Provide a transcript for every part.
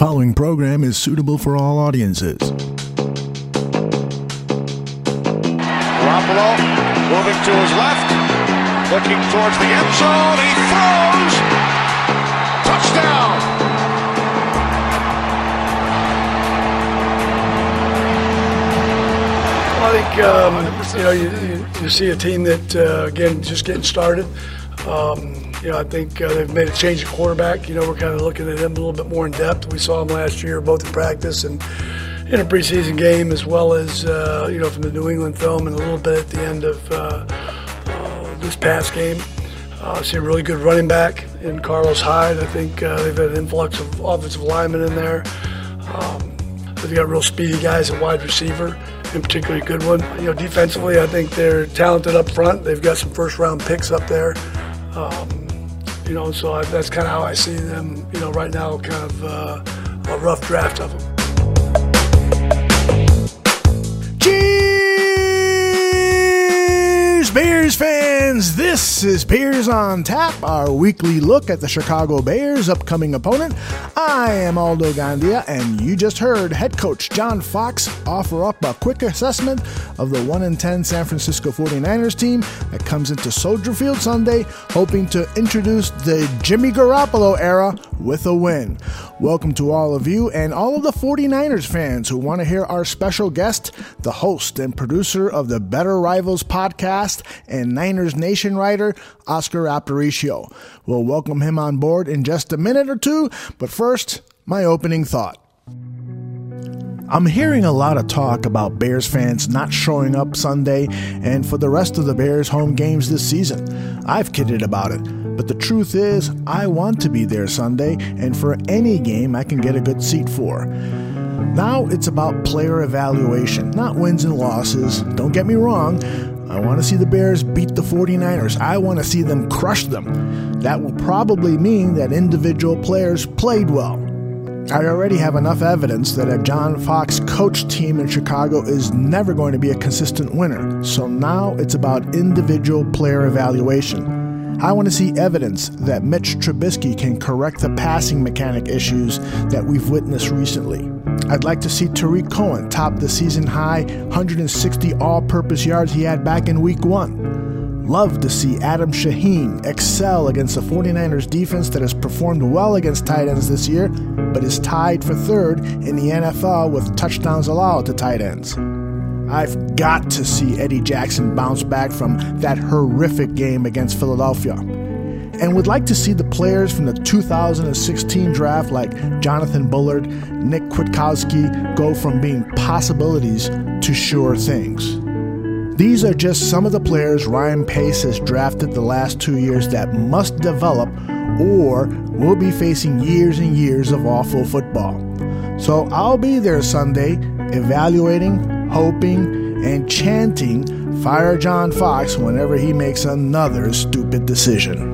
following program is suitable for all audiences. Garoppolo moving to his left, looking towards the end zone. He throws. Touchdown. Well, I think you see a team that again just getting started. I think they've made a change at quarterback. We're kind of looking at them a little bit more in depth. We saw them last year, both in practice and in a preseason game, as well as from the New England film, and a little bit at the end of this past game. See a really good running back in Carlos Hyde. I think they've had an influx of offensive linemen in there. They've got real speedy guys at wide receiver, in particular a good one. Defensively, I think they're talented up front. They've got some first-round picks up there. So that's kind of how I see them, right now, kind of a rough draft of them. Cheers, Bears fans! This is Bears on Tap, our weekly look at the Chicago Bears' upcoming opponent. I am Aldo Gandia, and you just heard head coach John Fox offer up a quick assessment of the 1-10 San Francisco 49ers team that comes into Soldier Field Sunday, hoping to introduce the Jimmy Garoppolo era with a win. Welcome to all of you and all of the 49ers fans who want to hear our special guest, the host and producer of the Better Rivals podcast and Niners Nation writer, Oscar Aparicio. We'll welcome him on board in just a minute or two, but first, my opening thought. I'm hearing a lot of talk about Bears fans not showing up Sunday and for the rest of the Bears home games this season. I've kidded about it, but the truth is I want to be there Sunday and for any game I can get a good seat for. Now it's about player evaluation, not wins and losses. Don't get me wrong. I want to see the Bears beat the 49ers. I want to see them crush them. That will probably mean that individual players played well. I already have enough evidence that a John Fox coached team in Chicago is never going to be a consistent winner. So now it's about individual player evaluation. I want to see evidence that Mitch Trubisky can correct the passing mechanic issues that we've witnessed recently. I'd like to see Tariq Cohen top the season-high 160 all-purpose yards he had back in Week 1. Love to see Adam Shaheen excel against the 49ers defense that has performed well against tight ends this year, but is tied for third in the NFL with touchdowns allowed to tight ends. I've got to see Eddie Jackson bounce back from that horrific game against Philadelphia. And would like to see the players from the 2016 draft like Jonathan Bullard, Nick Kwiatkowski go from being possibilities to sure things. These are just some of the players Ryan Pace has drafted the last 2 years that must develop or will be facing years and years of awful football. So I'll be there Sunday evaluating, hoping, and chanting "Fire John Fox" whenever he makes another stupid decision.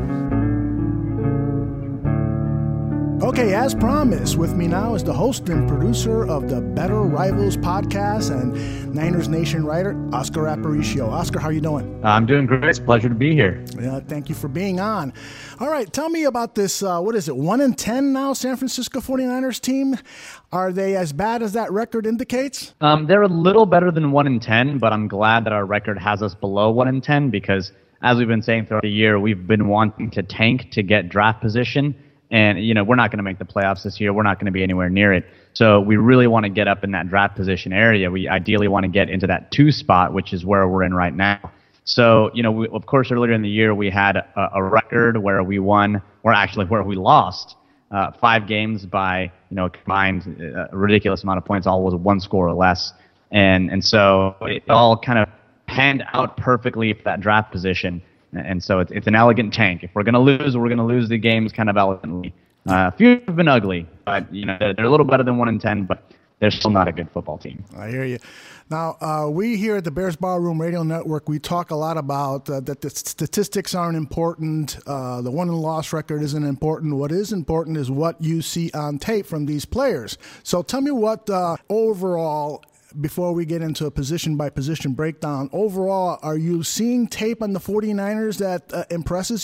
Okay, as promised, with me now is the host and producer of the Better Rivals podcast and Niners Nation writer, Oscar Aparicio. Oscar, how are you doing? I'm doing great. It's a pleasure to be here. Thank you for being on. All right, tell me about this, 1-10 now, San Francisco 49ers team? Are they as bad as that record indicates? They're a little better than 1-10, but I'm glad that our record has us below 1-10 because, as we've been saying throughout the year, we've been wanting to tank to get draft position. And, we're not going to make the playoffs this year. We're not going to be anywhere near it. So we really want to get up in that draft position area. We ideally want to get into that 2 spot, which is where we're in right now. So, of course, earlier in the year, we had a record where we won, or actually where we lost 5 games by, combined a ridiculous amount of points, all was 1 score or less. And so it all kind of panned out perfectly for that draft position. And so it's an elegant tank. If we're going to lose, we're going to lose the games kind of elegantly. A few have been ugly, but they're a little better than 1-10, but they're still not a good football team. I hear you. Now, we here at the Bears Ballroom Radio Network, we talk a lot about that the statistics aren't important. The win and loss record isn't important. What is important is what you see on tape from these players. So tell me what overall, before we get into a position-by-position breakdown, overall, are you seeing tape on the 49ers that impresses you?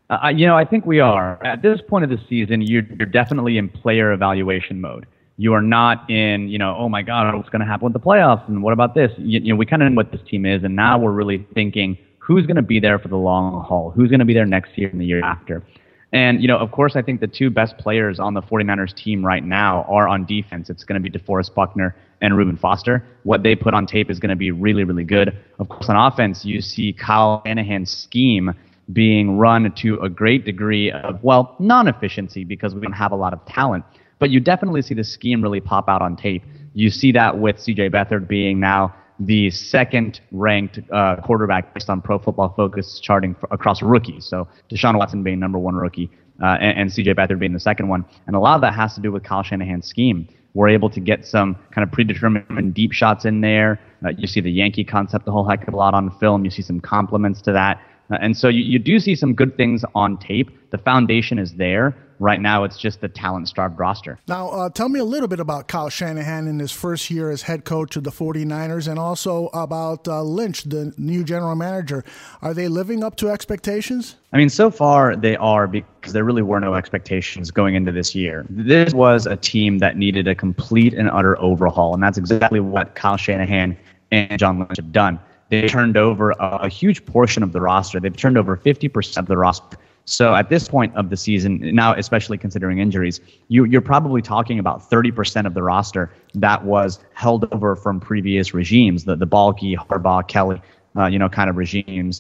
I think we are. At this point of the season, you're definitely in player evaluation mode. You are not in, oh my God, what's going to happen with the playoffs, and what about this? We kind of know what this team is, and now we're really thinking who's going to be there for the long haul, who's going to be there next year and the year after. And, of course, I think the two best players on the 49ers team right now are on defense. It's going to be DeForest Buckner and Reuben Foster. What they put on tape is going to be really, really good. Of course, on offense, you see Kyle Shanahan's scheme being run to a great degree of, non-efficiency because we don't have a lot of talent. But you definitely see the scheme really pop out on tape. You see that with C.J. Beathard being now the second-ranked quarterback based on Pro Football Focus charting across rookies. So Deshaun Watson being number one rookie and C.J. Beathard being the second one. And a lot of that has to do with Kyle Shanahan's scheme. We're able to get some kind of predetermined deep shots in there. You see the Yankee concept a whole heck of a lot on film. You see some compliments to that. And so you do see some good things on tape. The foundation is there. Right now, it's just the talent-starved roster. Now, tell me a little bit about Kyle Shanahan in his first year as head coach of the 49ers, and also about Lynch, the new general manager. Are they living up to expectations? I mean, so far they are, because there really were no expectations going into this year. This was a team that needed a complete and utter overhaul, and that's exactly what Kyle Shanahan and John Lynch have done. They turned over a huge portion of the roster. They've turned over 50% of the roster. So at this point of the season, now especially considering injuries, you're probably talking about 30% of the roster that was held over from previous regimes, the Balky, Harbaugh, Kelly, kind of regimes.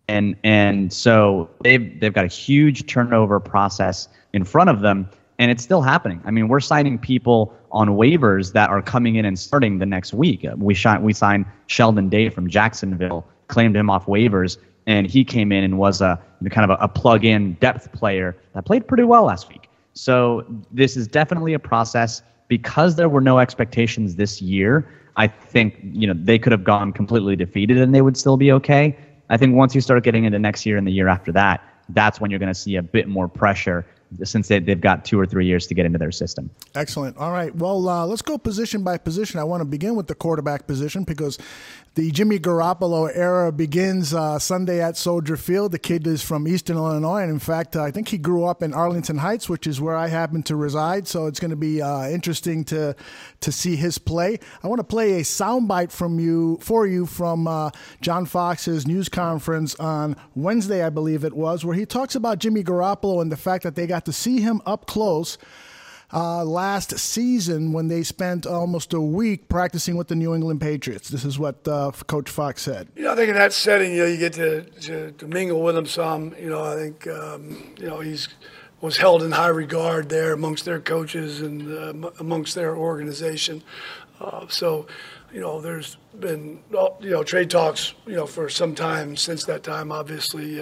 And so they've got a huge turnover process in front of them, and it's still happening. I mean, we're signing people on waivers that are coming in and starting the next week. We signed Sheldon Day from Jacksonville, claimed him off waivers, and he came in and was a plug-in depth player that played pretty well last week. So this is definitely a process. Because there were no expectations this year, I think they could have gone completely defeated and they would still be okay. I think once you start getting into next year and the year after that, that's when you're going to see a bit more pressure, since they've got 2 or 3 years to get into their system. Excellent. All right. Well, let's go position by position. I want to begin with the quarterback position because the Jimmy Garoppolo era begins Sunday at Soldier Field. The kid is from Eastern Illinois, and in fact, I think he grew up in Arlington Heights, which is where I happen to reside. So it's going to be interesting to see his play. I want to play a soundbite for you from John Fox's news conference on Wednesday, I believe it was, where he talks about Jimmy Garoppolo and the fact that they got to see him up close last season when they spent almost a week practicing with the New England Patriots. This is what Coach Fox said. I think in that setting, you get to mingle with him some. I think he's was held in high regard there amongst their coaches and amongst their organization. So there's been trade talks for some time since that time. Obviously,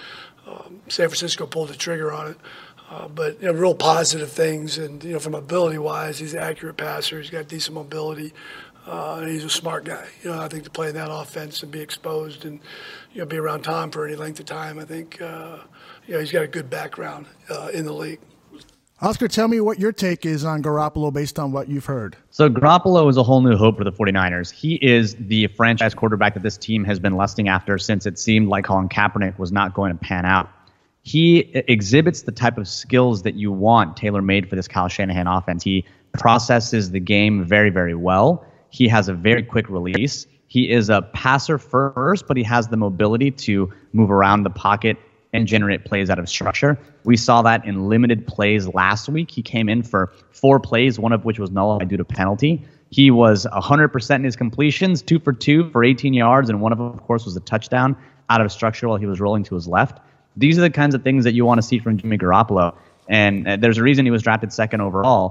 San Francisco pulled the trigger on it. But real positive things, and from ability-wise, he's an accurate passer. He's got decent mobility, and he's a smart guy. I think to play in that offense and be exposed and be around Tom for any length of time, I think he's got a good background in the league. Oscar, tell me what your take is on Garoppolo based on what you've heard. So Garoppolo is a whole new hope for the 49ers. He is the franchise quarterback that this team has been lusting after since it seemed like Colin Kaepernick was not going to pan out. He exhibits the type of skills that you want tailor-made for this Kyle Shanahan offense. He processes the game very, very well. He has a very quick release. He is a passer first, but he has the mobility to move around the pocket and generate plays out of structure. We saw that in limited plays last week. He came in for 4 plays, one of which was nullified due to penalty. He was 100% in his completions, 2 for 2 for 18 yards, and one of them, of course, was a touchdown out of structure while he was rolling to his left. These are the kinds of things that you want to see from Jimmy Garoppolo. And there's a reason he was drafted but in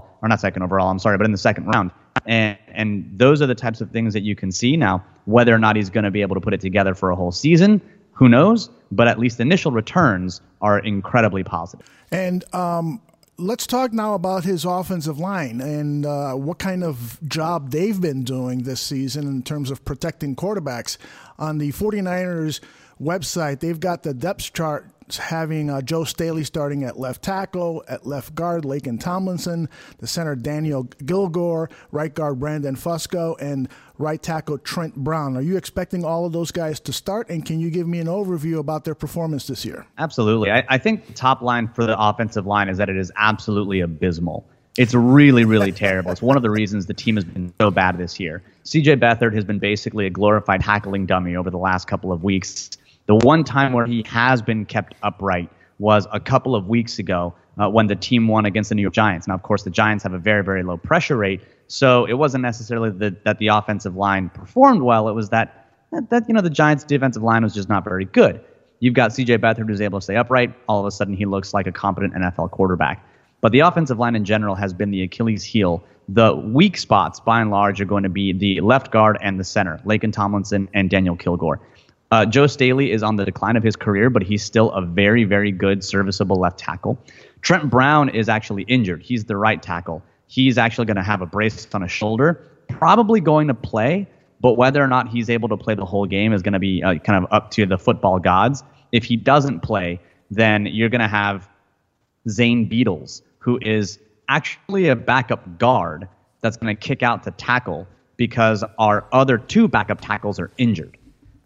the second round. And those are the types of things that you can see. Now, whether or not he's going to be able to put it together for a whole season, who knows? But at least initial returns are incredibly positive. And let's talk now about his offensive line and what kind of job they've been doing this season in terms of protecting quarterbacks. On the 49ers website, they've got the depth chart having Joe Staley starting at left tackle, at left guard Laken Tomlinson, the center Daniel Kilgore, right guard Brandon Fusco, and right tackle Trent Brown. Are you expecting all of those guys to start, and can you give me an overview about their performance this year? Absolutely. I think the top line for the offensive line is that it is absolutely abysmal. It's really, really terrible. It's one of the reasons the team has been so bad this year. C.J. Beathard has been basically a glorified tackling dummy over the last couple of weeks. The one time where he has been kept upright was a couple of weeks ago when the team won against the New York Giants. Now, of course, the Giants have a very, very low pressure rate, so it wasn't necessarily that the offensive line performed well. It was that the Giants' defensive line was just not very good. You've got C.J. Beathard who's able to stay upright. All of a sudden, he looks like a competent NFL quarterback. But the offensive line in general has been the Achilles heel. The weak spots, by and large, are going to be the left guard and the center, Laken Tomlinson and Daniel Kilgore. Joe Staley is on the decline of his career, but he's still a very, very good, serviceable left tackle. Trent Brown is actually injured. He's the right tackle. He's actually going to have a brace on his shoulder, probably going to play, but whether or not he's able to play the whole game is going to be kind of up to the football gods. If he doesn't play, then you're going to have Zane Beadles, who is actually a backup guard that's going to kick out to tackle because our other two backup tackles are injured.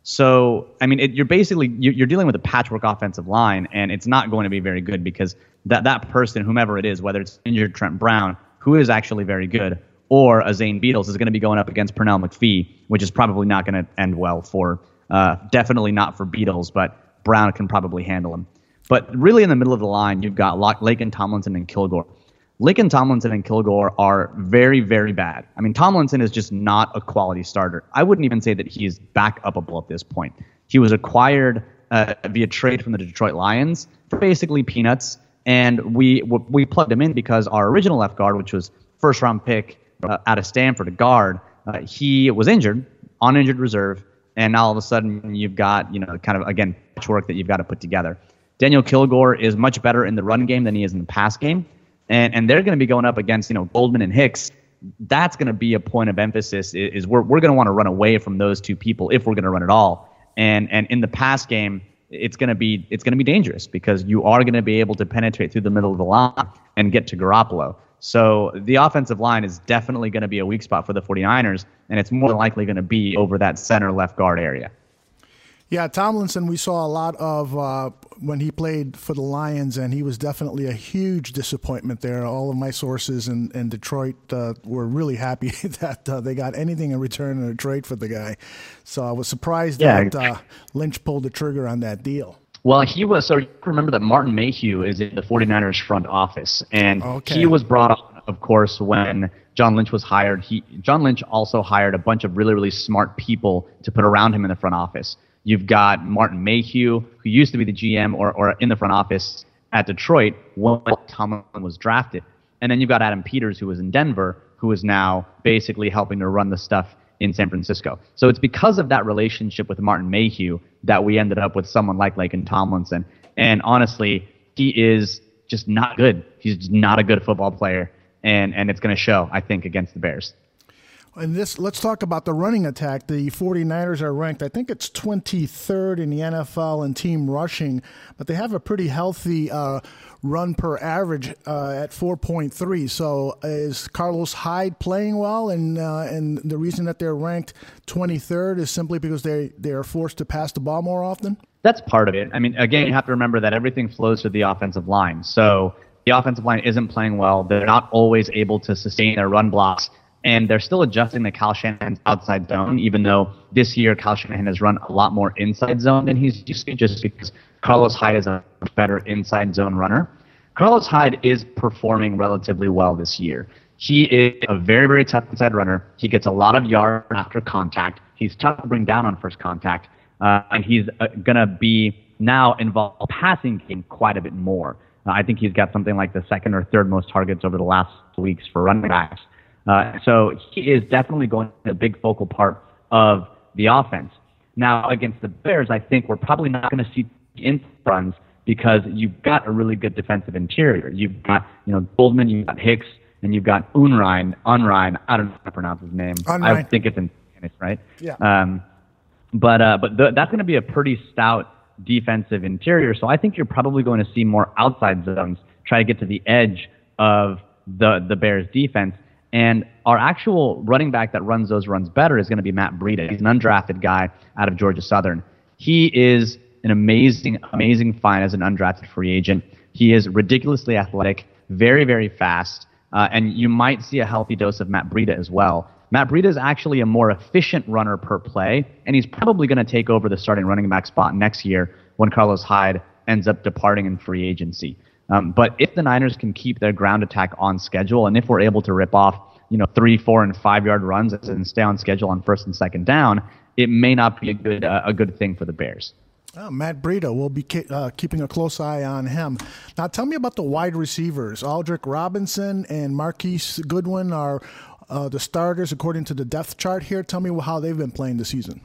So, I mean, you're dealing with a patchwork offensive line, and it's not going to be very good because that person, whomever it is, whether it's injured Trent Brown, who is actually very good, or a Zane Beadles, is going to be going up against Pernell McPhee, which is probably not going to end well for, definitely not for Beadles, but Brown can probably handle him. But really in the middle of the line, you've got Laken Tomlinson and Kilgore. Laken Tomlinson and Kilgore are very, very bad. I mean, Tomlinson is just not a quality starter. I wouldn't even say that he's back upable at this point. He was acquired via trade from the Detroit Lions for basically peanuts, and we plugged him in because our original left guard, which was first-round pick out of Stanford, a guard, he was injured, on injured reserve, and now all of a sudden you've got, kind of, again, patchwork that you've got to put together. Daniel Kilgore is much better in the run game than he is in the pass game. And they're going to be going up against, Goldman and Hicks. That's going to be a point of emphasis is we're going to want to run away from those two people if we're going to run at all. And in the pass game, it's going to be dangerous because you are going to be able to penetrate through the middle of the line and get to Garoppolo. So the offensive line is definitely going to be a weak spot for the 49ers, and it's more than likely going to be over that center left guard area. Yeah, Tomlinson we saw a lot of when he played for the Lions, and he was definitely a huge disappointment there. All of my sources in Detroit were really happy that they got anything in return in a trade for the guy. So I was surprised that Lynch pulled the trigger on that deal. Well, he was. So you remember that Martin Mayhew is in the 49ers front office, and he was brought on, of course, when John Lynch was hired. John Lynch also hired a bunch of really, really smart people to put around him in the front office. You've got Martin Mayhew, who used to be the GM or in the front office at Detroit when Tomlin was drafted. And then you've got Adam Peters, who was in Denver, who is now basically helping to run the stuff in San Francisco. So it's because of that relationship with Martin Mayhew that we ended up with someone like Laken Tomlinson. And honestly, he is just not good. He's just not a good football player. And it's going to show, I think, against the Bears. And let's talk about the running attack. The 49ers are ranked, I think it's 23rd in the NFL in team rushing, but they have a pretty healthy run per average at 4.3. So is Carlos Hyde playing well? And the reason that they're ranked 23rd is simply because they are forced to pass the ball more often? That's part of it. I mean, again, you have to remember that everything flows through the offensive line. So the offensive line isn't playing well. They're not always able to sustain their run blocks. And they're still adjusting to Kyle Shanahan's outside zone, even though this year Kyle Shanahan has run a lot more inside zone than he's used to, just because Carlos Hyde is a better inside zone runner. Carlos Hyde is performing relatively well this year. He is a very, very tough inside runner. He gets a lot of yards after contact. He's tough to bring down on first contact. And he's going to be now involved in the passing game quite a bit more. I think he's got something like the second or third most targets over the last weeks for running backs. So he is definitely going to be a big focal part of the offense. Now, against the Bears, I think we're probably not going to see in runs because you've got a really good defensive interior. You've got, Goldman, you've got Hicks, and you've got Unrein. I don't know how to pronounce his name. Unrein. I think it's in Spanish, right? Yeah. But that's going to be a pretty stout defensive interior. So I think you're probably going to see more outside zones try to get to the edge of the Bears defense. And our actual running back that runs those runs better is going to be Matt Breida. He's an undrafted guy out of Georgia Southern. He is an amazing find as an undrafted free agent. He is ridiculously athletic, very, very fast, and you might see a healthy dose of Matt Breida as well. Matt Breida is actually a more efficient runner per play, and he's probably going to take over the starting running back spot next year when Carlos Hyde ends up departing in free agency. But if the Niners can keep their ground attack on schedule, and if we're able to rip off 3, 4, and 5 yard runs and stay on schedule on first and second down, it may not be a good thing for the Bears. Matt Breida, we'll be keeping a close eye on him. Now, tell me about the wide receivers. Aldrick Robinson and Marquise Goodwin are the starters according to the depth chart here. Tell me how they've been playing this season.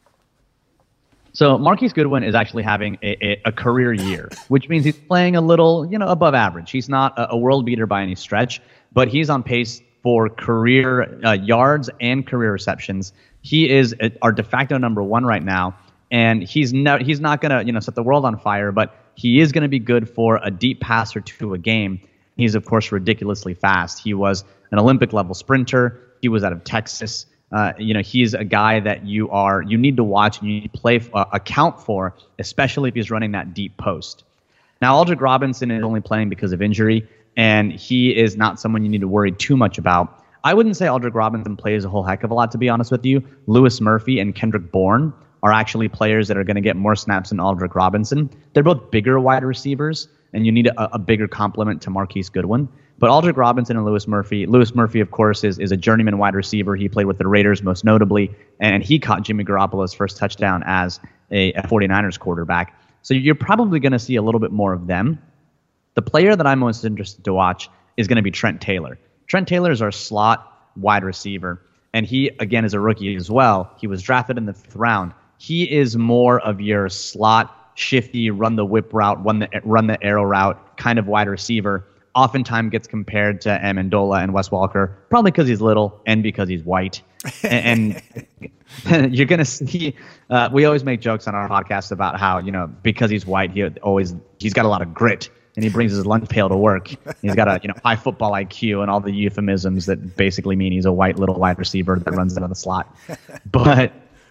So Marquise Goodwin is actually having a career year, which means he's playing a little, above average. He's not a world beater by any stretch, but he's on pace for career yards and career receptions. He is our de facto number one right now, and he's not going to set the world on fire, but he is going to be good for a deep pass or two a game. He's, of course, ridiculously fast. He was an Olympic-level sprinter. He was out of Texas. He's a guy that you need to watch and you need to account for, especially if he's running that deep post. Now, Aldrick Robinson is only playing because of injury, and he is not someone you need to worry too much about. I wouldn't say Aldrick Robinson plays a whole heck of a lot, to be honest with you. Lewis Murphy and Kendrick Bourne are actually players that are going to get more snaps than Aldrick Robinson. They're both bigger wide receivers, and you need a bigger complement to Marquise Goodwin. But Aldrick Robinson and Lewis Murphy, of course, is a journeyman wide receiver. He played with the Raiders most notably, and he caught Jimmy Garoppolo's first touchdown as a 49ers quarterback. So you're probably going to see a little bit more of them. The player that I'm most interested to watch is going to be Trent Taylor. Trent Taylor is our slot wide receiver, and he, again, is a rookie as well. He was drafted in the 5th round. He is more of your slot, shifty, run the whip route, run the arrow route kind of wide receiver. Oftentimes gets compared to Amendola and Wes Walker, probably because he's little and because he's white. And you're going to see, we always make jokes on our podcast about how, because he's white, he's got a lot of grit and he brings his lunch pail to work. He's got a high football IQ and all the euphemisms that basically mean he's a white little wide receiver that runs into the slot. But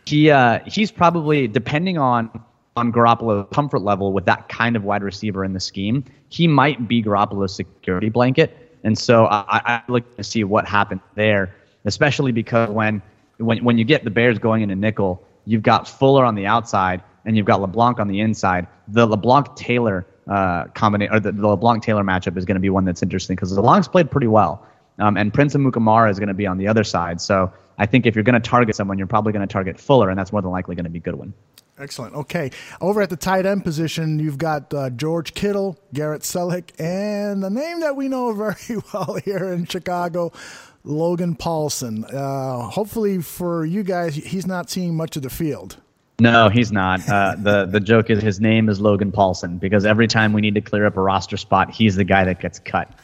he's probably, depending on Garoppolo's comfort level with that kind of wide receiver in the scheme, he might be Garoppolo's security blanket. And so I look to see what happened there, especially because when you get the Bears going into nickel, you've got Fuller on the outside and you've got LeBlanc on the inside. The LeBlanc-Taylor combination, or the LeBlanc-Taylor matchup is going to be one that's interesting because LeBlanc's played pretty well. And Prince Amukamara is going to be on the other side. So I think if you're going to target someone, you're probably going to target Fuller, and that's more than likely going to be Goodwin. Excellent. Okay. Over at the tight end position, you've got George Kittle, Garrett Selleck, and the name that we know very well here in Chicago, Logan Paulson. Hopefully for you guys, he's not seeing much of the field. No, he's not. The joke is his name is Logan Paulson because every time we need to clear up a roster spot, he's the guy that gets cut.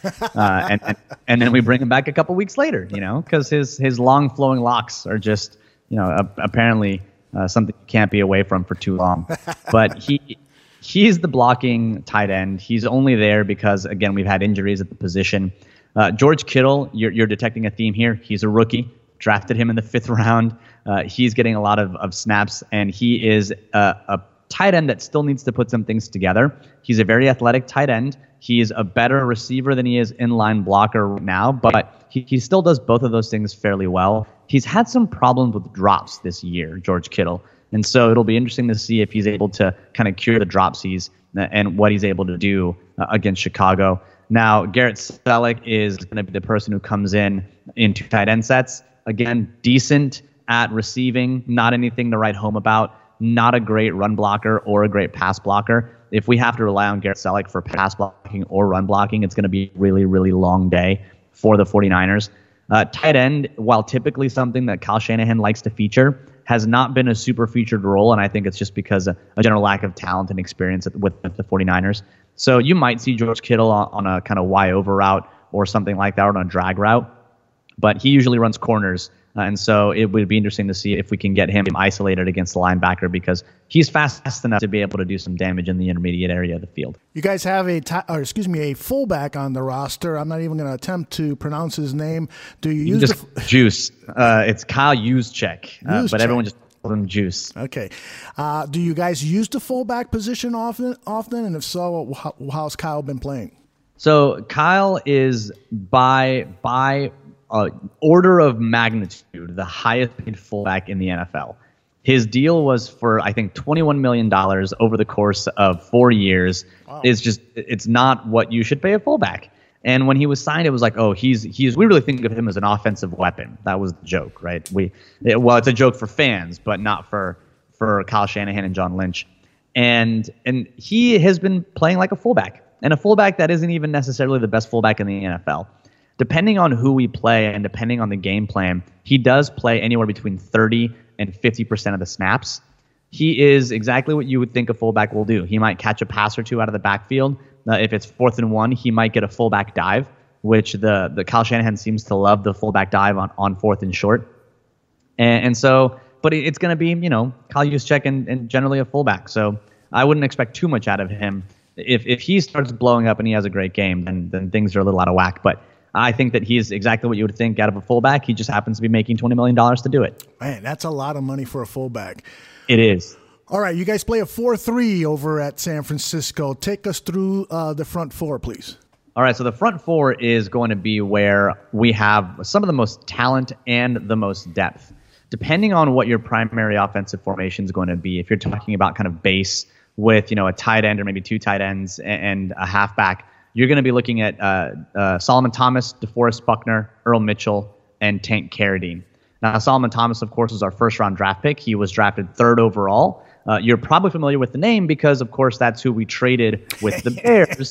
And then we bring him back a couple weeks later, because his long flowing locks are just, apparently something you can't be away from for too long. But he's the blocking tight end. He's only there because, again, we've had injuries at the position. George Kittle, you're detecting a theme here. He's a rookie. Drafted him in the 5th round. He's getting a lot of snaps, and he is a tight end that still needs to put some things together. He's a very athletic tight end. He is a better receiver than he is inline blocker right now, but he still does both of those things fairly well. He's had some problems with drops this year, George Kittle, and so it'll be interesting to see if he's able to kind of cure the dropsies and what he's able to do against Chicago. Now, Garrett Selleck is going to be the person who comes in 2 tight end sets. Again, decent at receiving, not anything to write home about, not a great run blocker or a great pass blocker. If we have to rely on Garrett Selleck for pass blocking or run blocking, it's going to be a really, really long day for the 49ers. Tight end, while typically something that Kyle Shanahan likes to feature, has not been a super featured role, and I think it's just because of a general lack of talent and experience with the 49ers. So you might see George Kittle on a kind of Y over route or something like that, or on a drag route. but he usually runs corners. And so it would be interesting to see if we can get him isolated against the linebacker, because he's fast enough to be able to do some damage in the intermediate area of the field. You guys have a fullback on the roster. I'm not even going to attempt to pronounce his name. Do you use Juice? It's Kyle Juszczyk, but everyone just calls him Juice. Okay. Do you guys use the fullback position often? And if so, how's Kyle been playing? So Kyle is by order of magnitude the highest paid fullback in the NFL. His deal was for, I think, $21 million over the course of 4 years. Wow. It's not what you should pay a fullback. And when he was signed, it was like, oh, we really think of him as an offensive weapon. That was the joke, right? It's a joke for fans, but not for Kyle Shanahan and John Lynch. And he has been playing like a fullback, and a fullback that isn't even necessarily the best fullback in the NFL. Depending on who we play and depending on the game plan, he does play anywhere between 30 and 50% of the snaps. He is exactly what you would think a fullback will do. He might catch a pass or two out of the backfield. If it's 4th and 1, he might get a fullback dive, which the Kyle Shanahan seems to love the fullback dive on 4th and short. And so, but it's going to be, Kyle Juszczyk and generally a fullback. So I wouldn't expect too much out of him. If he starts blowing up and he has a great game, then things are a little out of whack. But I think that he's exactly what you would think out of a fullback. He just happens to be making $20 million to do it. Man, that's a lot of money for a fullback. It is. All right, you guys play a 4-3 over at San Francisco. Take us through the front four, please. All right, so the front four is going to be where we have some of the most talent and the most depth. Depending on what your primary offensive formation is going to be, if you're talking about kind of base with a tight end or maybe 2 tight ends and a halfback, you're going to be looking at Solomon Thomas, DeForest Buckner, Earl Mitchell, and Tank Carradine. Now, Solomon Thomas, of course, was our first-round draft pick. He was drafted 3rd overall. You're probably familiar with the name because, of course, that's who we traded with the Bears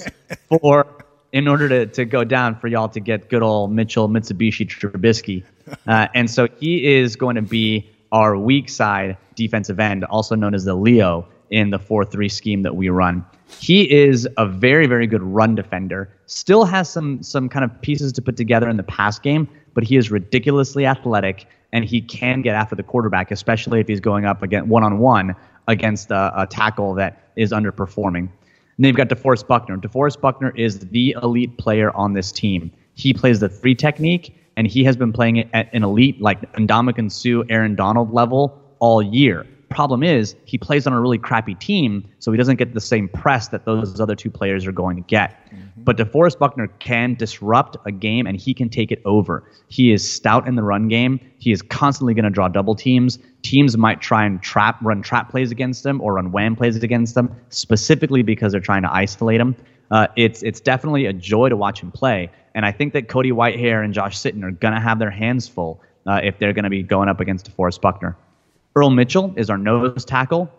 in order to go down for y'all to get good old Mitchell Mitsubishi Trubisky. And so he is going to be our weak side defensive end, also known as the Leo in the 4-3 scheme that we run. He is a very, very good run defender. Still has some kind of pieces to put together in the pass game, but he is ridiculously athletic, and he can get after the quarterback, especially if he's going up against one-on-one against a tackle that is underperforming. And then you've got DeForest Buckner. DeForest Buckner is the elite player on this team. He plays the 3 technique, and he has been playing it at an elite, like Ndamukong Suh, Aaron Donald level all year. Problem is, he plays on a really crappy team, so he doesn't get the same press that those other 2 players are going to get. Mm-hmm. But DeForest Buckner can disrupt a game, and he can take it over. He is stout in the run game. He is constantly going to draw double teams. Teams might try and run trap plays against him or run wham plays against him, specifically because they're trying to isolate him. It's definitely a joy to watch him play, and I think that Cody Whitehair and Josh Sitton are going to have their hands full if they're going to be going up against DeForest Buckner. Earl Mitchell is our nose tackle.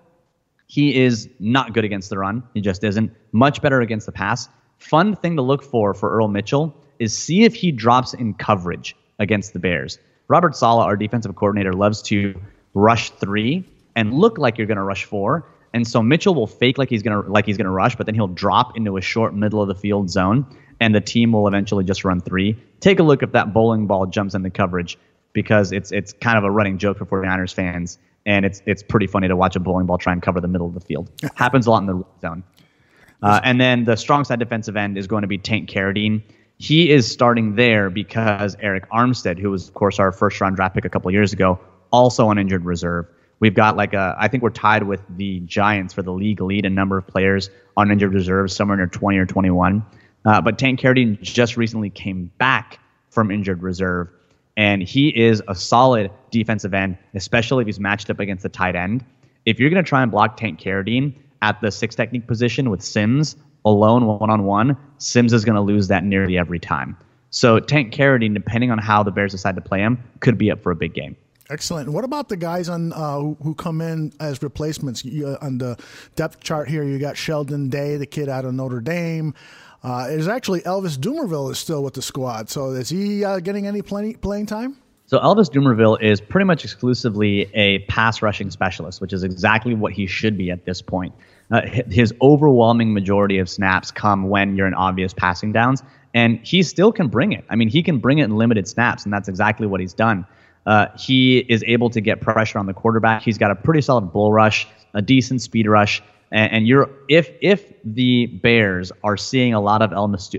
He is not good against the run. He just isn't. Much better against the pass. Fun thing to look for Earl Mitchell is see if he drops in coverage against the Bears. Robert Saleh, our defensive coordinator, loves to rush 3 and look like you're going to rush 4. And so Mitchell will fake like he's going to rush, but then he'll drop into a short middle of the field zone, and the team will eventually just run 3. Take a look if that bowling ball jumps into coverage, because it's kind of a running joke for 49ers fans. And it's pretty funny to watch a bowling ball try and cover the middle of the field. Happens a lot in the red zone. And then the strong side defensive end is going to be Tank Carradine. He is starting there because Eric Armstead, who was, of course, our first-round draft pick a couple of years ago, also on injured reserve. We've got I think we're tied with the Giants for the league lead in number of players on injured reserve, somewhere near 20 or 21. But Tank Carradine just recently came back from injured reserve. And he is a solid defensive end, especially if he's matched up against the tight end. If you're going to try and block Tank Carradine at the 6 technique position with Sims alone one-on-one, Sims is going to lose that nearly every time. So Tank Carradine, depending on how the Bears decide to play him, could be up for a big game. Excellent. What about the guys on who come in as replacements? On the depth chart here, you got Sheldon Day, the kid out of Notre Dame. Is actually Elvis Dumervil is still with the squad. So is he getting any playing time? So Elvis Dumervil is pretty much exclusively a pass rushing specialist, which is exactly what he should be at this point. His overwhelming majority of snaps come when you're in obvious passing downs, and he still can bring it. I mean, he can bring it in limited snaps, and that's exactly what he's done. He is able to get pressure on the quarterback. He's got a pretty solid bull rush, a decent speed rush, and if the Bears are seeing a lot of Elvis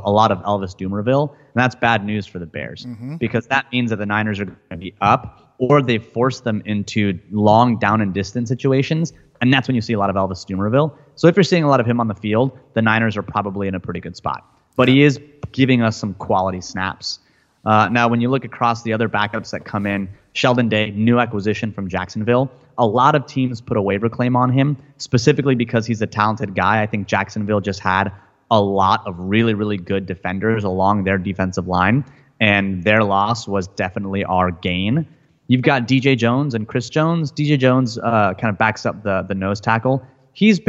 Dumervil, that's bad news for the Bears, because that means that the Niners are going to be up, or they force them into long down and distance situations, and that's when you see a lot of Elvis Dumervil. So if you're seeing a lot of him on the field, the Niners are probably in a pretty good spot. But he is giving us some quality snaps. Now, when you look across the other backups that come in, Sheldon Day, new acquisition from Jacksonville. A lot of teams put a waiver claim on him, specifically because he's a talented guy. I think Jacksonville just had a lot of really, really good defenders along their defensive line, and their loss was definitely our gain. You've got DJ Jones and Chris Jones. DJ Jones kind of backs up the nose tackle. He's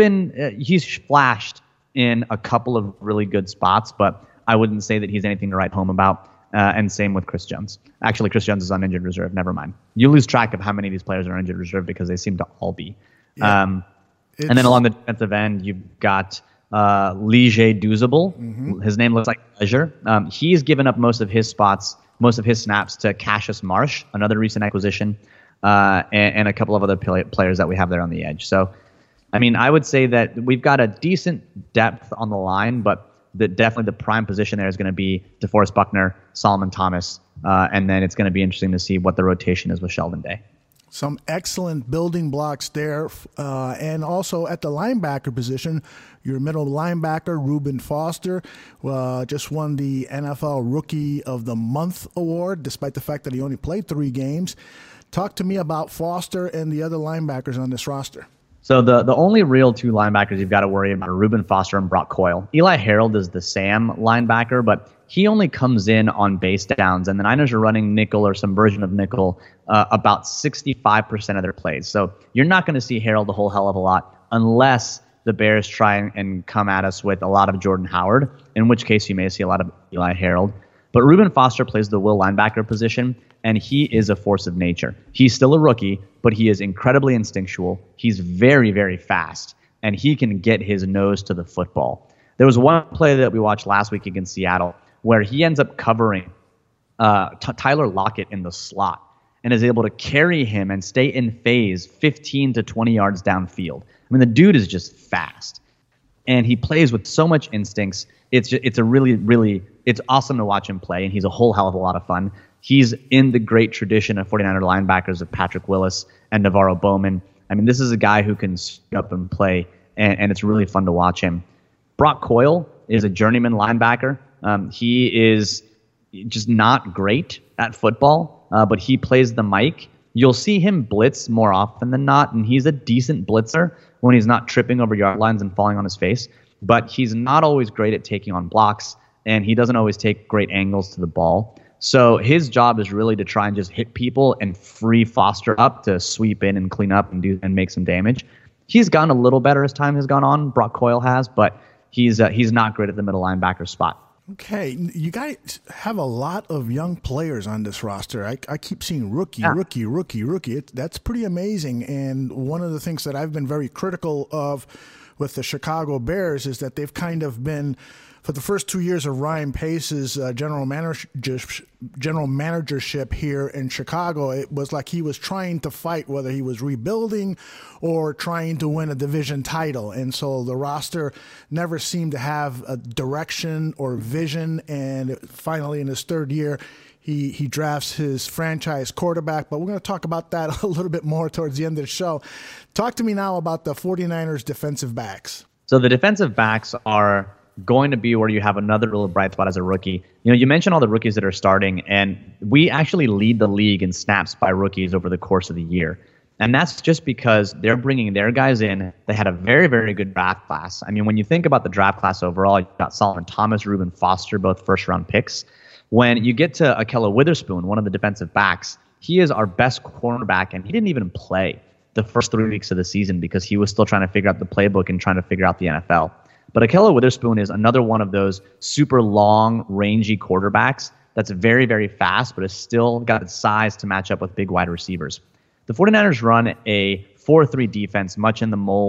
flashed in a couple of really good spots, but I wouldn't say that he's anything to write home about. And same with Chris Jones. Actually, Chris Jones is on injured reserve. Never mind. You lose track of how many of these players are on injured reserve because they seem to all be. Yeah. And then along the defensive end, you've got Lige Douzable. Mm-hmm. His name looks like pleasure. He's given up most of his snaps to Cassius Marsh, another recent acquisition, and a couple of other players that we have there on the edge. So, I mean, I would say that we've got a decent depth on the line, but definitely the prime position there is going to be DeForest Buckner, Solomon Thomas, and then it's going to be interesting to see what the rotation is with Sheldon Day. Some excellent building blocks there. And also at the linebacker position, your middle linebacker, Reuben Foster, just won the NFL Rookie of the Month award, despite the fact that he only played 3 games. Talk to me about Foster and the other linebackers on this roster. So the only real 2 linebackers you've got to worry about are Reuben Foster and Brock Coyle. Eli Harold is the Sam linebacker, but he only comes in on base downs, and the Niners are running nickel or some version of nickel about 65% of their plays. So you're not going to see Harold a whole hell of a lot unless the Bears try and come at us with a lot of Jordan Howard, in which case you may see a lot of Eli Harold. But Reuben Foster plays the will linebacker position, and he is a force of nature. He's still a rookie, but he is incredibly instinctual. He's very, very fast, and he can get his nose to the football. There was one play that we watched last week against Seattle where he ends up covering Tyler Lockett in the slot and is able to carry him and stay in phase 15 to 20 yards downfield. I mean, the dude is just fast, and he plays with so much instincts. It's awesome to watch him play, and he's a whole hell of a lot of fun. He's in the great tradition of 49er linebackers of Patrick Willis and Navarro Bowman. I mean, this is a guy who can suit up and play, and it's really fun to watch him. Brock Coyle is a journeyman linebacker. He is just not great at football, but he plays the mic. You'll see him blitz more often than not, and he's a decent blitzer when he's not tripping over yard lines and falling on his face. But he's not always great at taking on blocks, and he doesn't always take great angles to the ball. So his job is really to try and just hit people and free Foster up to sweep in and clean up and make some damage. He's gotten a little better as time has gone on. Brock Coyle has, but he's not great at the middle linebacker spot. Okay, you guys have a lot of young players on this roster. I keep seeing rookie. That's pretty amazing. And one of the things that I've been very critical of with the Chicago Bears is that they've kind of been, for the first 2 years of Ryan Pace's general managership here in Chicago, it was like he was trying to fight whether he was rebuilding or trying to win a division title. And so the roster never seemed to have a direction or vision. And finally, in his 3rd year, he drafts his franchise quarterback. But we're going to talk about that a little bit more towards the end of the show. Talk to me now about the 49ers defensive backs. So the defensive backs are going to be where you have another little bright spot as a rookie. You know, you mentioned all the rookies that are starting, and we actually lead the league in snaps by rookies over the course of the year. And that's just because they're bringing their guys in. They had a very, very good draft class. I mean, when you think about the draft class overall, you've got Solomon Thomas, Reuben Foster, both first-round picks. When you get to Ahkello Witherspoon, one of the defensive backs, he is our best cornerback, and he didn't even play the first 3 weeks of the season because he was still trying to figure out the playbook and trying to figure out the NFL. But Ahkello Witherspoon is another one of those super long, rangy quarterbacks that's very, very fast, but has still got the size to match up with big wide receivers. The 49ers run a 4-3 defense, much in the mold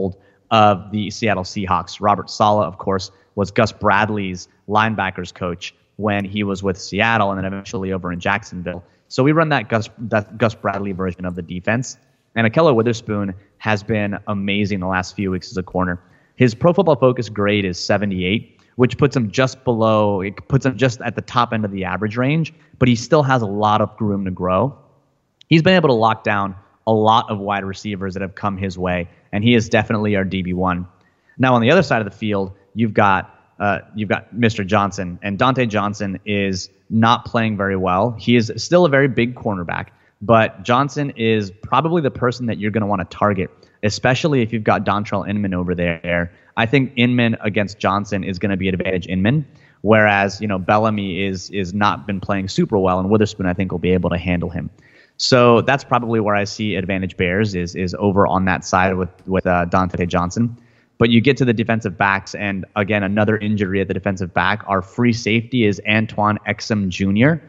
of the Seattle Seahawks. Robert Saleh, of course, was Gus Bradley's linebackers coach when he was with Seattle and then eventually over in Jacksonville. So we run that Gus Bradley version of the defense. And Ahkello Witherspoon has been amazing the last few weeks as a corner. His Pro Football Focus grade is 78, which puts him just at the top end of the average range, but he still has a lot of room to grow. He's been able to lock down a lot of wide receivers that have come his way, and he is definitely our DB1. Now, on the other side of the field, you've got Mr. Johnson, and Dante Johnson is not playing very well. He is still a very big cornerback, but Johnson is probably the person that you're going to want to target, especially if you've got Dontrell Inman over there. I think Inman against Johnson is going to be an advantage Inman, whereas Bellamy is not been playing super well, and Witherspoon I think will be able to handle him. So that's probably where I see advantage Bears is over on that side with Dante Johnson. But you get to the defensive backs, and again, another injury at the defensive back. Our free safety is Antoine Exum Jr.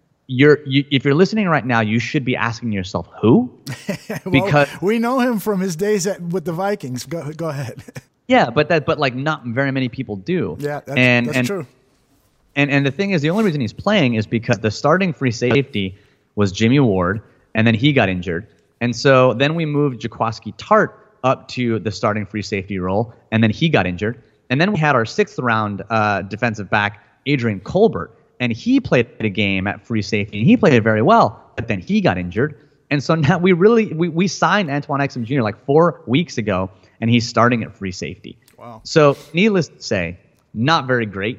If you're listening right now, you should be asking yourself, who? Because we know him from his days with the Vikings. Go ahead. Yeah, but like not very many people do. Yeah, that's true. And the thing is, the only reason he's playing is because the starting free safety was Jimmy Ward, and then he got injured. And so then we moved Jaquiski Tart up to the starting free safety role, and then he got injured. And then we had our 6th round defensive back, Adrian Colbert, and he played a game at free safety, and he played it very well, but then he got injured. And so now we signed Antoine Exum Jr. like 4 weeks ago, and he's starting at free safety. Wow. So needless to say, not very great.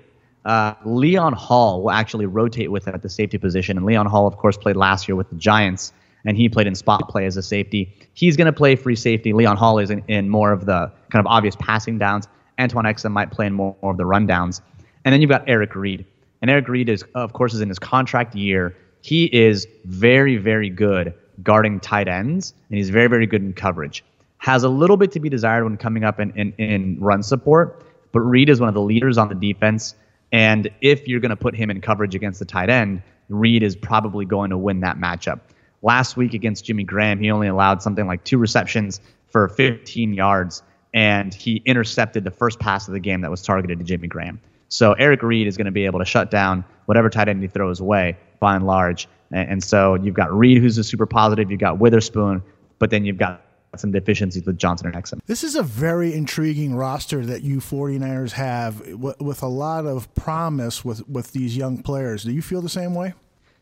Leon Hall will actually rotate with him at the safety position, and Leon Hall, of course, played last year with the Giants, and he played in spot play as a safety. He's going to play free safety. Leon Hall is in more of the kind of obvious passing downs. Antoine Exum might play in more of the rundowns. And then you've got Eric Reed. And Eric Reed is in his contract year. He is very, very good guarding tight ends, and he's very, very good in coverage. Has a little bit to be desired when coming up in run support, but Reed is one of the leaders on the defense. And if you're going to put him in coverage against the tight end, Reed is probably going to win that matchup. Last week against Jimmy Graham, he only allowed something like 2 receptions for 15 yards, and he intercepted the first pass of the game that was targeted to Jimmy Graham. So Eric Reed is going to be able to shut down whatever tight end he throws away, by and large. And so you've got Reed, who's a super positive. You've got Witherspoon, but then you've got some deficiencies with Johnson and Exum. This is a very intriguing roster that you 49ers have with a lot of promise with these young players. Do you feel the same way?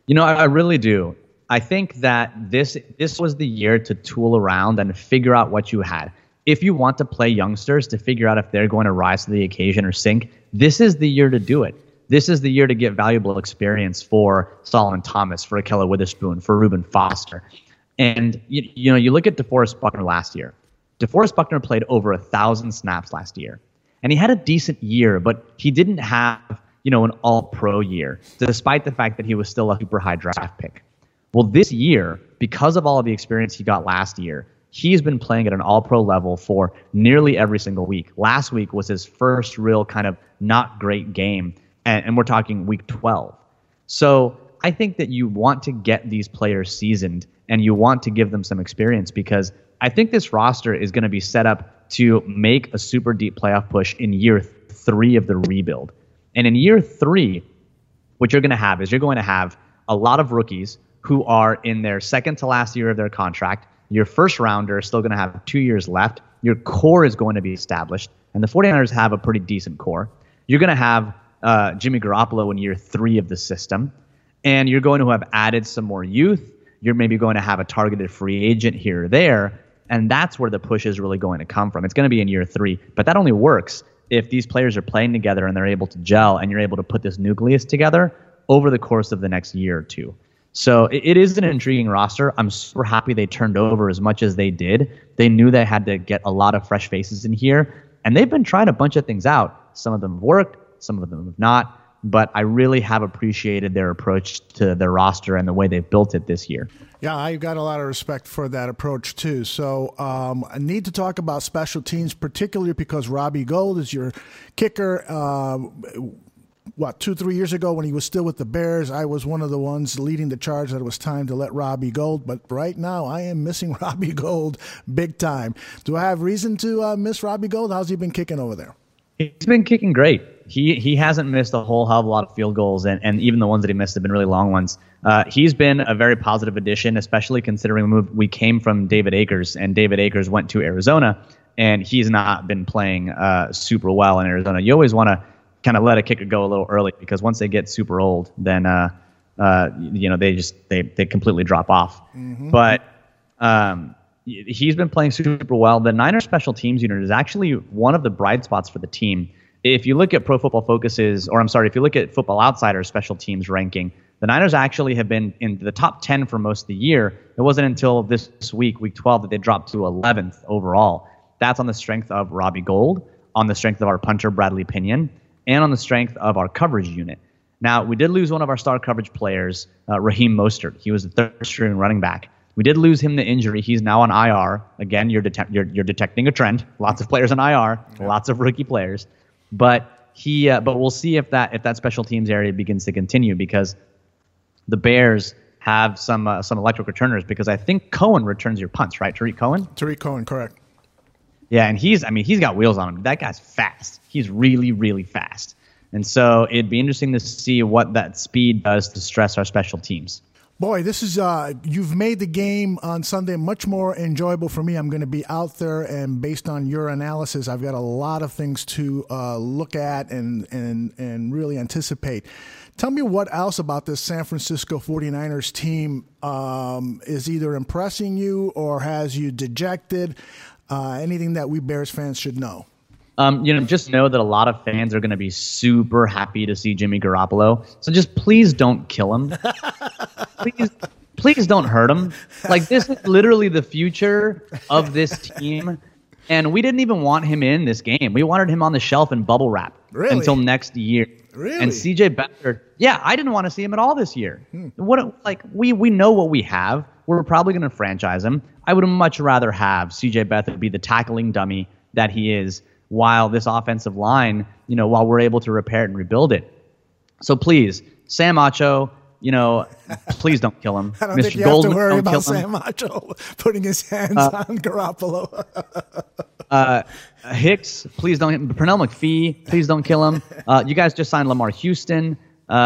I really do. I think that this was the year to tool around and figure out what you had. If you want to play youngsters to figure out if they're going to rise to the occasion or sink, this is the year to do it. This is the year to get valuable experience for Solomon Thomas, for Ahkello Witherspoon, for Reuben Foster. And you look at DeForest Buckner last year. DeForest Buckner played over 1,000 snaps last year. And he had a decent year, but he didn't have, an all-pro year, despite the fact that he was still a super high draft pick. Well, this year, because of all of the experience he got last year, he's been playing at an all-pro level for nearly every single week. Last week was his first real kind of not great game, and we're talking week 12. So I think that you want to get these players seasoned, and you want to give them some experience, because I think this roster is going to be set up to make a super deep playoff push in year 3 of the rebuild. And in year 3, what you're going to have is a lot of rookies who are in their second to last year of their contract. Your first rounder is still going to have 2 years left. Your core is going to be established, and the 49ers have a pretty decent core. You're going to have Jimmy Garoppolo in year 3 of the system, and you're going to have added some more youth. You're maybe going to have a targeted free agent here or there, and that's where the push is really going to come from. It's going to be in year 3, but that only works if these players are playing together and they're able to gel, and you're able to put this nucleus together over the course of the next year or two. So it is an intriguing roster. I'm super happy they turned over as much as they did. They knew they had to get a lot of fresh faces in here, and they've been trying a bunch of things out. Some of them have worked, some of them have not, but I really have appreciated their approach to their roster and the way they've built it this year. Yeah, I've got a lot of respect for that approach too. So I need to talk about special teams, particularly because Robbie Gould is your kicker. 2-3 years ago when he was still with the Bears, I was one of the ones leading the charge that it was time to let Robbie go. But right now, I am missing Robbie Gould big time. Do I have reason to miss Robbie Gould? How's he been kicking over there? He's been kicking great. He hasn't missed a whole hell of a lot of field goals, and even the ones that he missed have been really long ones. He's been a very positive addition, especially considering we came from David Akers, and David Akers went to Arizona, and he's not been playing super well in Arizona. You always want to kind of let a kicker go a little early, because once they get super old, then they completely drop off. Mm-hmm. But he's been playing super well. The Niners special teams unit is actually one of the bright spots for the team. If you look at Pro Football Focus's, if you look at Football Outsiders special teams ranking, the Niners actually have been in the top 10 for most of the year. It wasn't until this week, week 12, that they dropped to 11th overall. That's on the strength of Robbie Gould, on the strength of our punter, Bradley Pinion, and on the strength of our coverage unit. Now, we did lose one of our star coverage players, Raheem Mostert. He was the third-string running back. We did lose him to injury. He's now on IR. Again, you're detecting a trend. Lots of players on IR, lots of rookie players. But we'll see if that special teams area begins to continue, because the Bears have some electric returners, because I think Cohen returns your punts, right? Tariq Cohen? Tariq Cohen, correct. Yeah, and he's got wheels on him. That guy's fast. He's really, really fast. And so it'd be interesting to see what that speed does to stress our special teams. Boy, this is you've made the game on Sunday much more enjoyable for me. I'm going to be out there, and based on your analysis, I've got a lot of things to look at and really anticipate. Tell me what else about this San Francisco 49ers team is either impressing you or has you dejected. Anything that we Bears fans should know? Just know that a lot of fans are going to be super happy to see Jimmy Garoppolo. So just please don't kill him. Please don't hurt him. Like, this is literally the future of this team. And we didn't even want him in this game. We wanted him on the shelf in bubble wrap until next year. Really? And CJ Beathard, I didn't want to see him at all this year. We know what we have. We're probably going to franchise him. I would much rather have CJ Beathard be the tackling dummy that he is, while this offensive line, while we're able to repair it and rebuild it. So please, Sam Acho, please don't kill him. I don't think you have to worry about Sam Acho putting his hands on Garoppolo. Hicks, please don't. Pernell McPhee, please don't kill him. You guys just signed Lamar Houston.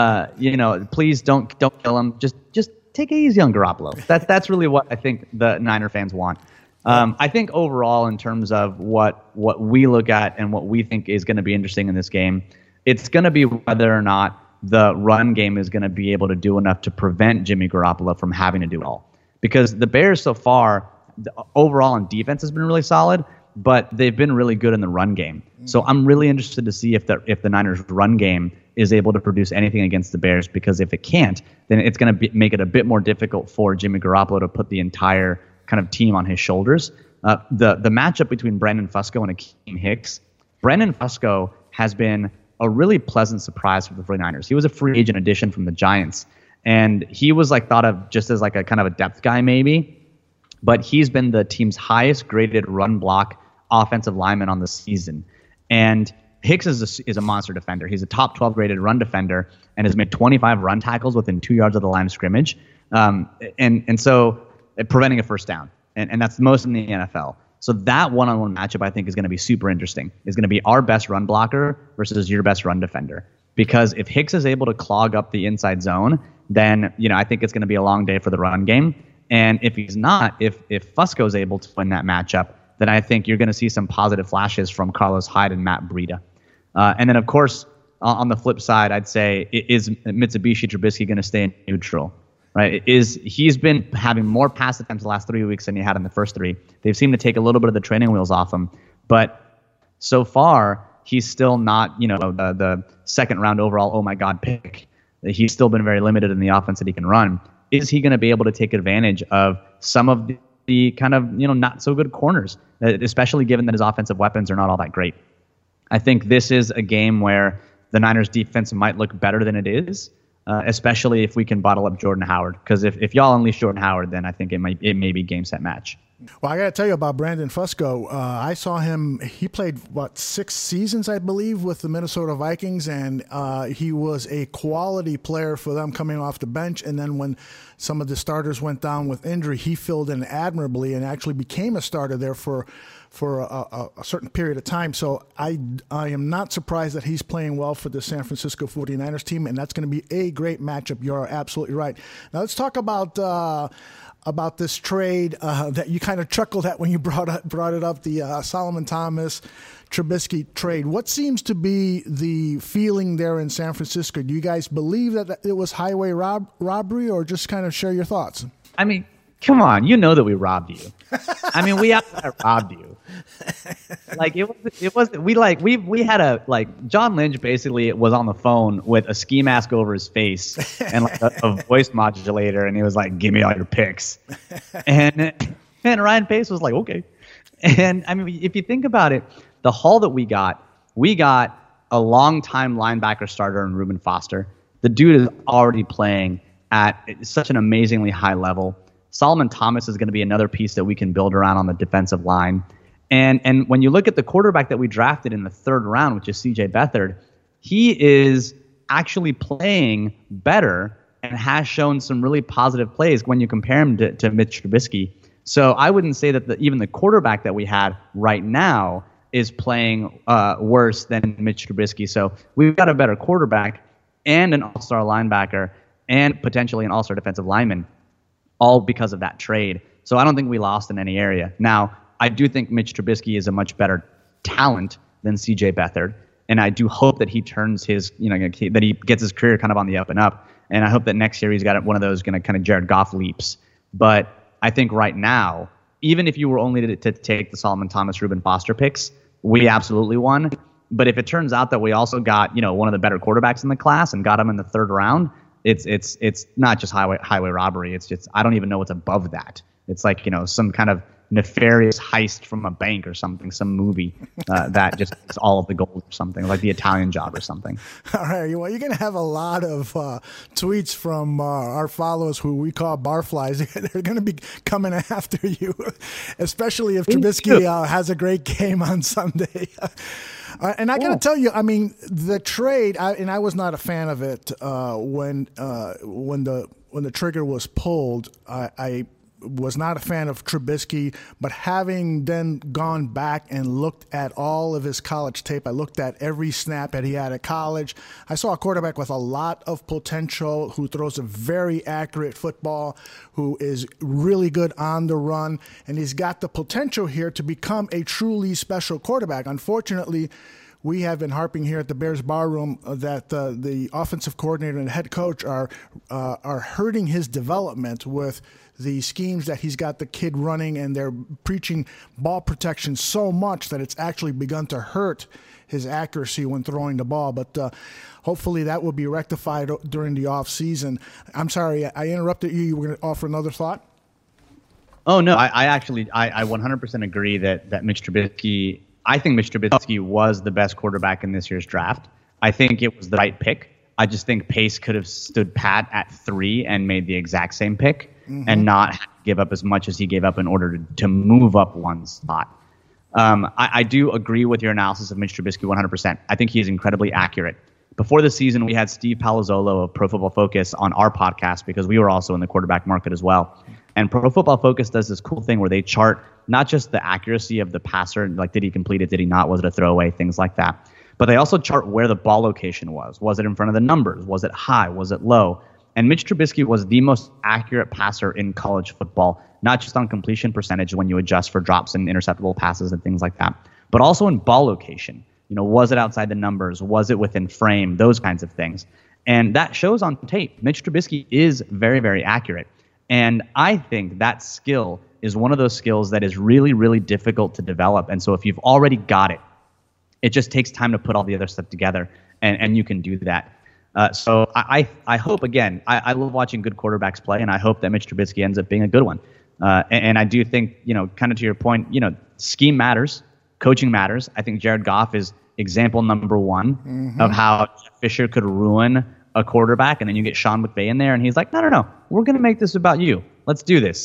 Please don't kill him. Just take it easy on Garoppolo. That's really what I think the Niner fans want. I think overall, in terms of what we look at and what we think is going to be interesting in this game, it's going to be whether or not the run game is going to be able to do enough to prevent Jimmy Garoppolo from having to do it all. Because the Bears so far, overall on defense has been really solid, but they've been really good in the run game. So I'm really interested to see if the Niners' run game is able to produce anything against the Bears, because if it can't, then it's going to make it a bit more difficult for Jimmy Garoppolo to put the entire kind of team on his shoulders. The matchup between Brandon Fusco and Akeem Hicks, Brandon Fusco has been a really pleasant surprise for the 49ers. He was a free agent addition from the Giants, and he was thought of just as a kind of a depth guy maybe, but he's been the team's highest graded run block offensive lineman on the season. And Hicks is a monster defender. He's a top 12 graded run defender and has made 25 run tackles within 2 yards of the line of scrimmage. And so preventing a first down. And that's the most in the NFL. So that one-on-one matchup, I think, is going to be super interesting. Is going to be our best run blocker versus your best run defender. Because if Hicks is able to clog up the inside zone, then I think it's going to be a long day for the run game. And if he's not, if Fusco is able to win that matchup, then I think you're going to see some positive flashes from Carlos Hyde and Matt Breida. And then, of course, on the flip side, I'd say, is Mitsubishi Trubisky going to stay neutral? Right? He's been having more pass attempts the last 3 weeks than he had in the first three. They've seemed to take a little bit of the training wheels off him, but so far he's still not, the second round overall oh my god pick. He's still been very limited in the offense that he can run. Is he going to be able to take advantage of some of the kind of not so good corners, especially given that his offensive weapons are not all that great? I think this is a game where the Niners defense might look better than it is. Especially if we can bottle up Jordan Howard. Because if y'all unleash Jordan Howard, then I think it may be game, set, match. Well, I got to tell you about Brandon Fusco. I saw him. He played, 6 seasons, I believe, with the Minnesota Vikings, and he was a quality player for them coming off the bench. And then when some of the starters went down with injury, he filled in admirably and actually became a starter there for a certain period of time. So I am not surprised that he's playing well for the San Francisco 49ers team, and that's going to be a great matchup. You're absolutely right. Now let's talk about this trade that you kind of chuckled at when you brought it up, the Solomon Thomas Trubisky trade. What seems to be the feeling there in San Francisco? Do you guys believe that it was highway robbery, or just kind of share your thoughts? I mean, come on, you know that we robbed you. I mean, we robbed you. Like we had John Lynch basically was on the phone with a ski mask over his face and like a voice modulator, and he was like, "Give me all your picks," and Ryan Pace was like, "Okay." And I mean, if you think about it, the haul that we got a long-time linebacker starter in Reuben Foster. The dude is already playing at such an amazingly high level. Solomon Thomas is going to be another piece that we can build around on the defensive line. And when you look at the quarterback that we drafted in the 3rd round, which is C.J. Beathard, he is actually playing better and has shown some really positive plays when you compare him to Mitch Trubisky. So I wouldn't say that even the quarterback that we had right now is playing worse than Mitch Trubisky. So we've got a better quarterback and an all-star linebacker and potentially an all-star defensive lineman, all because of that trade. So I don't think we lost in any area. Now, I do think Mitch Trubisky is a much better talent than C.J. Beathard, and I do hope that he turns his, that he gets his career kind of on the up and up. And I hope that next year he's got one of those kind of Jared Goff leaps. But I think right now, even if you were only to take the Solomon Thomas, Reuben Foster picks, we absolutely won. But if it turns out that we also got, one of the better quarterbacks in the class and got him in the 3rd round, it's not just highway robbery. It's just, I don't even know what's above that. It's like, some kind of nefarious heist from a bank or something, some movie that just is all of the gold or something, like The Italian Job or something. All right. Well, you're going to have a lot of tweets from our followers who we call barflies. They're going to be coming after you, especially if Trubisky has a great game on Sunday. And I got to tell you, I mean, the trade, and I was not a fan of it when the trigger was pulled. I was not a fan of Trubisky, but having then gone back and looked at all of his college tape, I looked at every snap that he had at college. I saw a quarterback with a lot of potential, who throws a very accurate football, who is really good on the run, and he's got the potential here to become a truly special quarterback. Unfortunately, we have been harping here at the Bears Barroom that the offensive coordinator and head coach are hurting his development with the schemes that he's got the kid running, and they're preaching ball protection so much that it's actually begun to hurt his accuracy when throwing the ball. But hopefully that will be rectified during the off season. I'm sorry, I interrupted you. You were going to offer another thought? Oh, no, I actually 100% agree that Mitch Trubisky, I think Mitch Trubisky was the best quarterback in this year's draft. I think it was the right pick. I just think Pace could have stood pat at 3 and made the exact same pick and not give up as much as he gave up in order to move up one spot. I do agree with your analysis of Mitch Trubisky 100%. I think he's incredibly accurate. Before the season, we had Steve Palazzolo of Pro Football Focus on our podcast because we were also in the quarterback market as well. And Pro Football Focus does this cool thing where they chart not just the accuracy of the passer, like did he complete it, did he not, was it a throwaway, things like that. But they also chart where the ball location was. Was it in front of the numbers? Was it high? Was it low? And Mitch Trubisky was the most accurate passer in college football, not just on completion percentage when you adjust for drops and interceptable passes and things like that, but also in ball location. Was it outside the numbers? Was it within frame? Those kinds of things. And that shows on tape. Mitch Trubisky is very, very accurate. And I think that skill is one of those skills that is really, really difficult to develop. And so if you've already got it, it just takes time to put all the other stuff together, and you can do that. So I hope, again, I love watching good quarterbacks play, and I hope that Mitch Trubisky ends up being a good one. And I do think, kind of to your point, scheme matters, coaching matters. I think Jared Goff is example number 1 of how Jeff Fisher could ruin a quarterback, and then you get Sean McVay in there, and he's like, no, we're going to make this about you. Let's do this.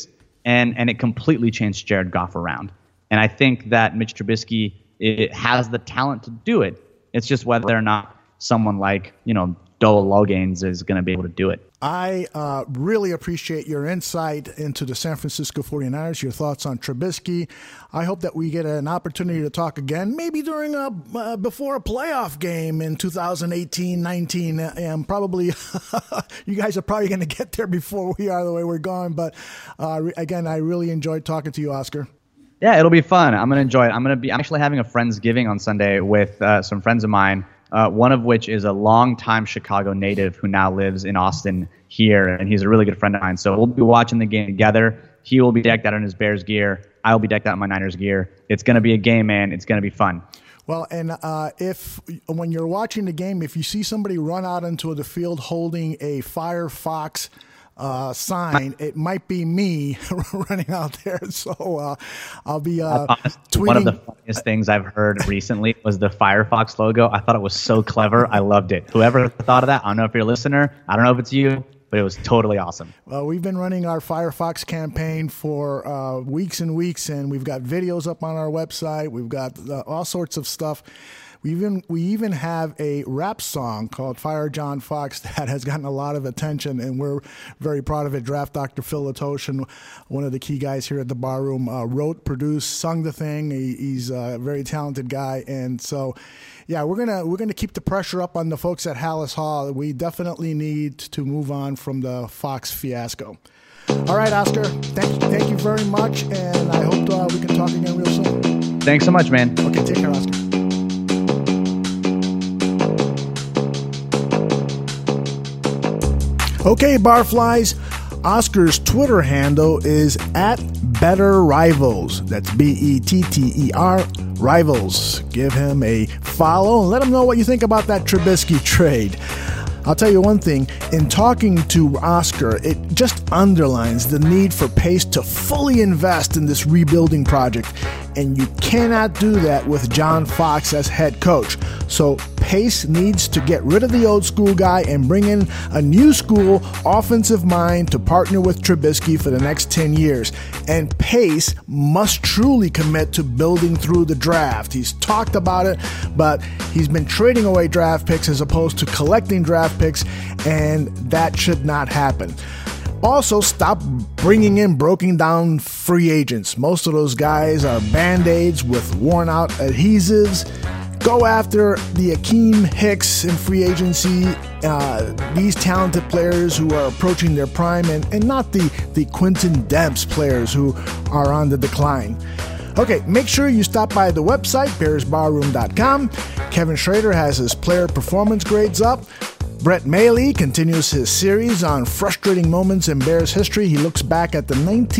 and it completely changed Jared Goff around. And I think that Mitch Trubisky has the talent to do it. It's just whether or not someone like, Doa Logains is going to be able to do it. I really appreciate your insight into the San Francisco 49ers, your thoughts on Trubisky. I hope that we get an opportunity to talk again, maybe during before a playoff game in 2018-19. And probably you guys are probably going to get there before we are the way we're going. But again, I really enjoyed talking to you, Oscar. Yeah, it'll be fun. I'm going to enjoy it. I'm actually having a Friendsgiving on Sunday with some friends of mine. One of which is a longtime Chicago native who now lives in Austin here, and he's a really good friend of mine. So we'll be watching the game together. He will be decked out in his Bears gear. I will be decked out in my Niners gear. It's going to be a game, man. It's going to be fun. Well, and when you're watching the game, if you see somebody run out into the field holding a Firefox sign, it might be me running out there. So I'll be tweeting. One of the funniest things I've heard recently was the Firefox logo. I thought it was so clever. I loved it. Whoever thought of that, I don't know if you're a listener. I don't know if it's you, but it was totally awesome. Well, we've been running our Firefox campaign for weeks and weeks, and we've got videos up on our website. We've got all sorts of stuff. We even have a rap song called Fire John Fox that has gotten a lot of attention, and we're very proud of it. Draft Dr. Phil Latoshin, one of the key guys here at the Bar Room, wrote, produced, sung the thing. He's a very talented guy, and so yeah, we're gonna keep the pressure up on the folks at Halas Hall. We definitely need to move on from the Fox fiasco. All right, Oscar, thank you very much, and I hope we can talk again real soon. Thanks so much, man. Okay, take care, Oscar. Okay, Barflies, Oscar's Twitter handle is @BetterRivals. That's BETTER Rivals. Give him a follow and let him know what you think about that Trubisky trade. I'll tell you one thing, in talking to Oscar, it just underlines the need for Pace to fully invest in this rebuilding project, and you cannot do that with John Fox as head coach. So Pace needs to get rid of the old school guy and bring in a new school offensive mind to partner with Trubisky for the next 10 years. And Pace must truly commit to building through the draft. He's talked about it, but he's been trading away draft picks as opposed to collecting draft picks, and that should not happen. Also, stop bringing in broken down free agents. Most of those guys are Band-Aids with worn out adhesives. Go after the Akeem Hicks in free agency, these talented players who are approaching their prime, and not the Quinton Demps players who are on the decline. Okay, make sure you stop by the website, BearsBarroom.com. Kevin Schrader has his player performance grades up. Brett Mailey continues his series on frustrating moments in Bears history. He looks back at the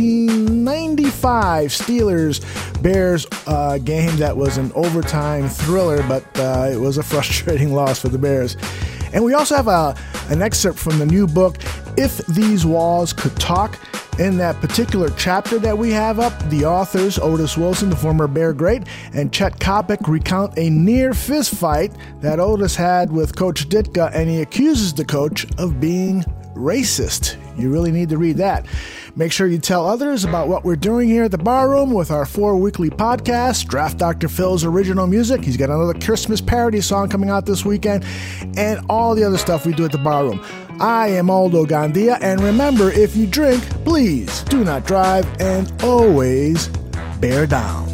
1995 Steelers-Bears game that was an overtime thriller, but it was a frustrating loss for the Bears. And we also have an excerpt from the new book, If These Walls Could Talk. In that particular chapter that we have up, the authors, Otis Wilson, the former Bear great, and Chet Kopic recount a near fist fight that Otis had with Coach Ditka, and he accuses the coach of being racist. You really need to read that. Make sure you tell others about what we're doing here at the Bar Room with our 4 weekly podcasts, Draft Dr. Phil's original music. He's got another Christmas parody song coming out this weekend, and all the other stuff we do at the Bar Room. I am Aldo Gandia, and remember, if you drink, please do not drive, and always bear down.